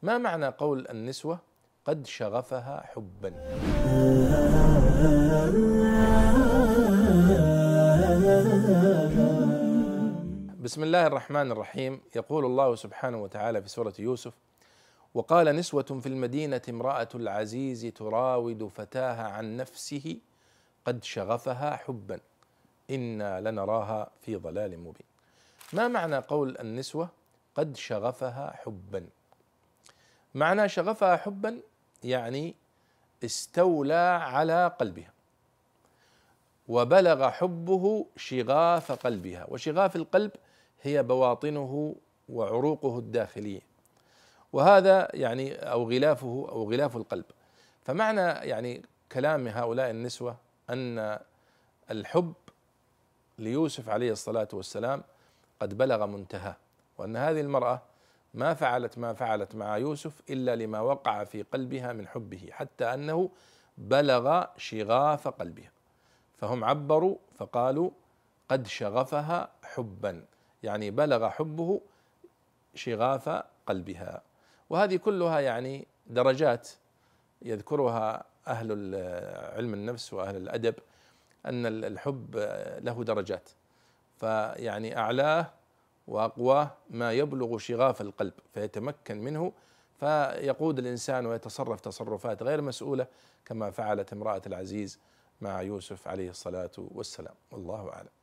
ما معنى قول النسوة قد شغفها حبا؟ بسم الله الرحمن الرحيم. يقول الله سبحانه وتعالى في سورة يوسف: وقال نسوة في المدينة امرأة العزيز تراود فتاها عن نفسه قد شغفها حبا إنا لنراها في ضلال مبين. ما معنى قول النسوة قد شغفها حبا؟ معنى شغفها حبا يعني استولى على قلبها وبلغ حبه شغاف قلبها، وشغاف القلب هي بواطنه وعروقه الداخلية، وهذا يعني أو غلافه أو غلاف القلب. فمعنى يعني كلام هؤلاء النسوة أن الحب ليوسف عليه الصلاة والسلام قد بلغ منتهى، وأن هذه المرأة ما فعلت مع يوسف إلا لما وقع في قلبها من حبه، حتى أنه بلغ شغاف قلبها. فهم عبروا فقالوا قد شغفها حبا، يعني بلغ حبه شغاف قلبها. وهذه كلها يعني درجات يذكرها أهل علم النفس وأهل الأدب، أن الحب له درجات، فيعني أعلاه وأقواه ما يبلغ شغاف القلب فيتمكن منه، فيقود الإنسان ويتصرف تصرفات غير مسؤولة كما فعلت امرأة العزيز مع يوسف عليه الصلاة والسلام. والله أعلم.